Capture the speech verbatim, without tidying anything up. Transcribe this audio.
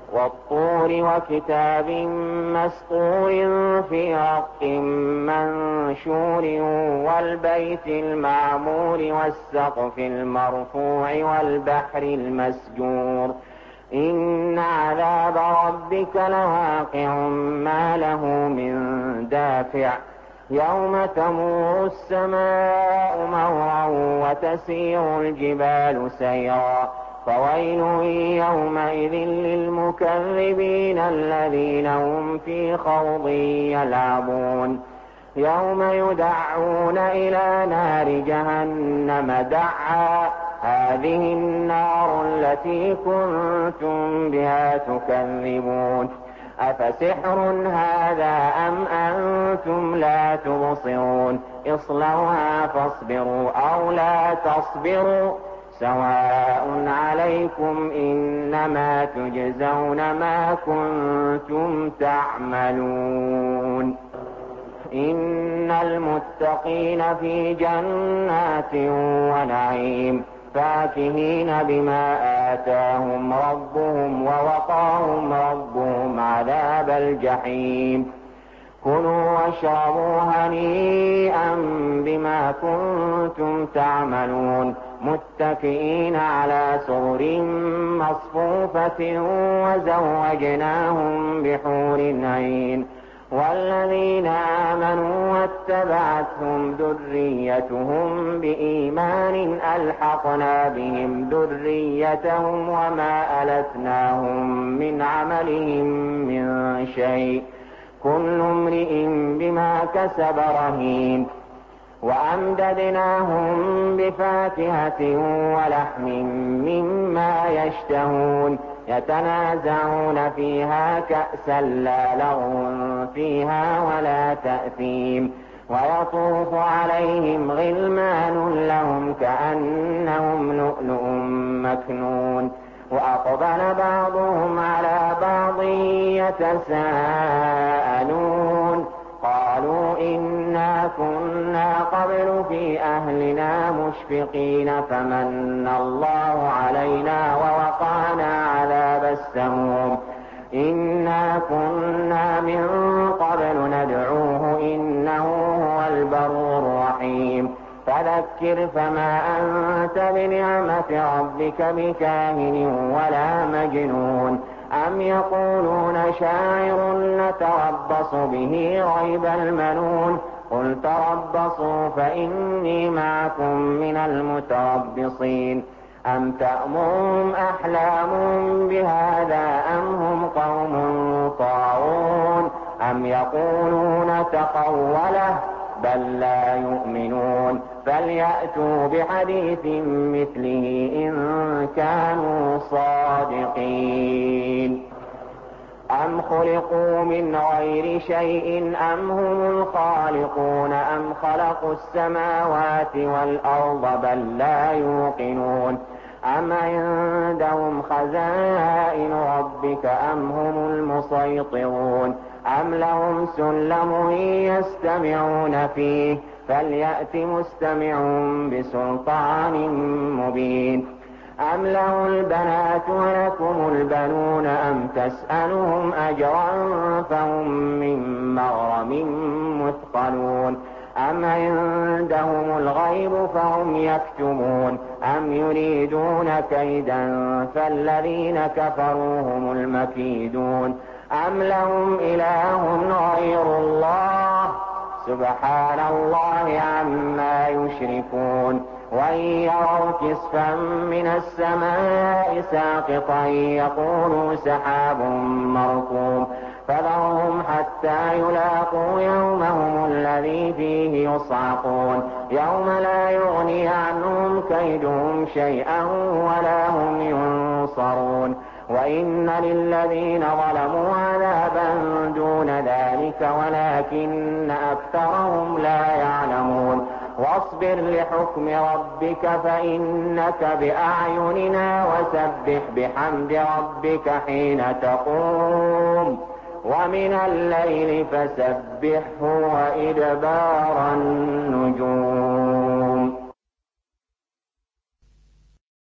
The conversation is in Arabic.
والطور وكتاب مسطور في رق منشور والبيت المعمور والسقف المرفوع والبحر المسجور إن عذاب ربك لواقع ما له من دافع يوم تمور السماء مورا وتسير الجبال سيرا فويل يومئذ للمكذبين الذين هم في خوض يلعبون يوم يدعون إلى نار جهنم دعا هذه النار التي كنتم بها تكذبون أفسحر هذا أم أنتم لا تبصرون اصلوها فاصبروا أو لا تصبروا سواء عليكم إنما تجزون ما كنتم تعملون إن المتقين في جنات ونعيم فاكهين بما آتاهم ربهم ووقاهم ربهم عذاب الجحيم كلوا واشربوا هنيئا بما كنتم تعملون متكئين على سرر مصفوفة وزوجناهم بحور عين والذين آمنوا واتبعتهم ذريتهم بإيمان ألحقنا بهم ذريتهم وما ألتناهم من عملهم من شيء كل امرئ بما كسب رهين وأمددناهم بفاكهة ولحم مما يشتهون يتنازعون فيها كأسا لا لغو فيها ولا تأثيم ويطوف عليهم غلمان لهم كأنهم لؤلؤ مكنون وأقبل بعضهم على بعض يتساءلون قالوا إنا كنا قبل في أهلنا مشفقين فمن الله علينا ووقانا عذاب السموم إنا كنا من قبل ندعوه إنه هو البر الرحيم فذكر فما أنت بنعمة ربك بكاهن ولا مجنون أم يقولون شاعر نتربص به ريب المنون قل تربصوا فإني معكم من المتربصين أم تأمرهم أحلامهم بهذا أم هم قوم طاغون أم يقولون تقوله بل لا يؤمنون فليأتوا بحديث مثله إن كانوا صادقين أم خلقوا من غير شيء أم هم الخالقون أم خلقوا السماوات والأرض بل لا يوقنون أم عندهم خزائن ربك أم هم المسيطرون أم لهم سلم يستمعون فيه فليأت مستمع بسلطان مبين أم له البنات ولكم البنون أم تسألهم أجرا فهم من مغرم مثقلون أم عندهم الغيب فهم يكتبون أم يريدون كيدا فالذين كفروا هم المكيدون أم لهم إله غير الله سبحان الله عما يشركون وإن يروا كسفا من السماء ساقطا يقولوا سحاب مركوم فذرهم حتى يلاقوا يومهم الذي فيه يصعقون يوم لا يغني عنهم كيدهم شيئا ولا هم ينصرون وإن للذين ظلموا عذابا دون ذلك ولكن أكثرهم لا يعلمون واصبر لحكم ربك فإنك بأعيننا وسبح بحمد ربك حين تقوم ومن الليل فسبحه وإدبار النجوم